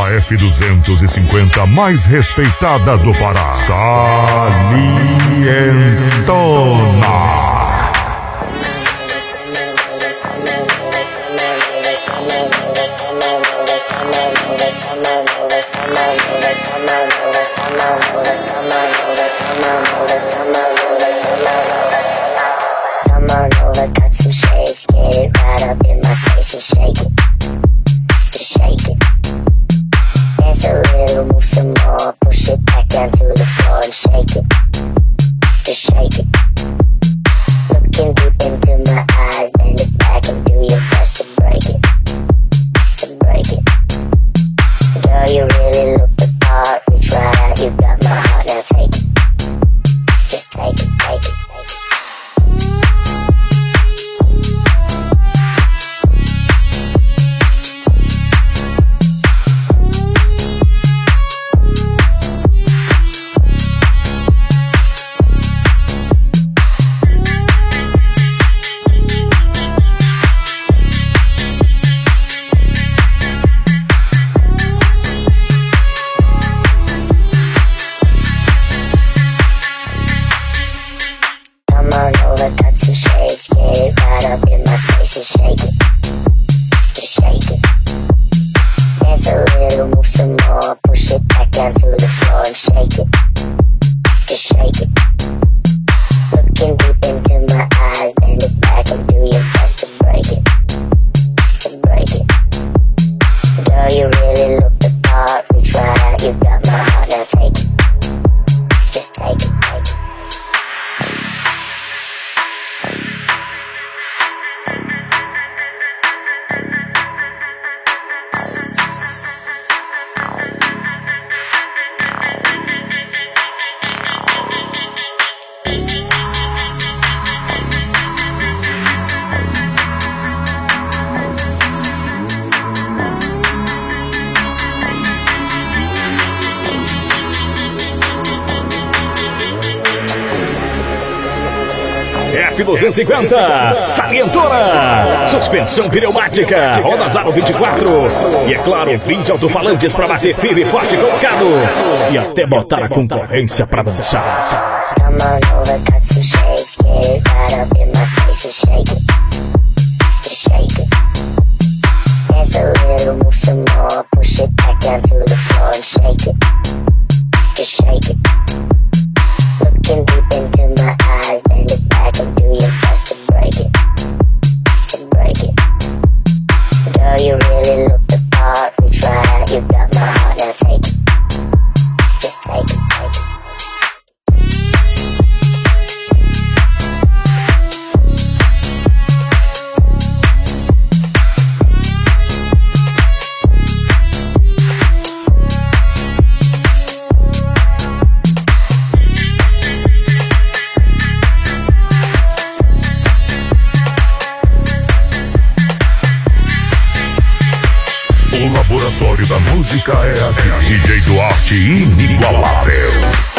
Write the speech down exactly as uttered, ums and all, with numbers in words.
a F duzentos e cinquenta mais respeitada do Pará. Salientona. Get it right up in my space and shake it. Just shake it. Dance a little, move some more. Push it back down to the floor and shake it. Just shake it. Looking deep into my eyes, bend it back and do your best to break it. To break it. Girl, you really look the part. Reach right out, you got my heart, now take it. Just take it, take it, take it. Shake it, just shake it. Dance a little, move some more. Push it back down to the floor and shake it. Just shake it. Looking deep into my eyes, bend it back and do your best to break it. To break it. Girl, you really look the part. Reach right out, you got my heart, now take it. Just take it, take it. F duzentos e cinquenta, Salientona, suspensão pneumática, rodas aro vinte e quatro e, é claro, vinte alto-falantes para bater firme e forte colocado e até botar a concorrência para dançar. Looking deep into my eyes, bend it back and do your best to break it. To break it. Girl, you really look the part. Reach right out, you got my heart, now take it. Just take it, take it. O laboratório da música é aqui. D J Duarte inigualável.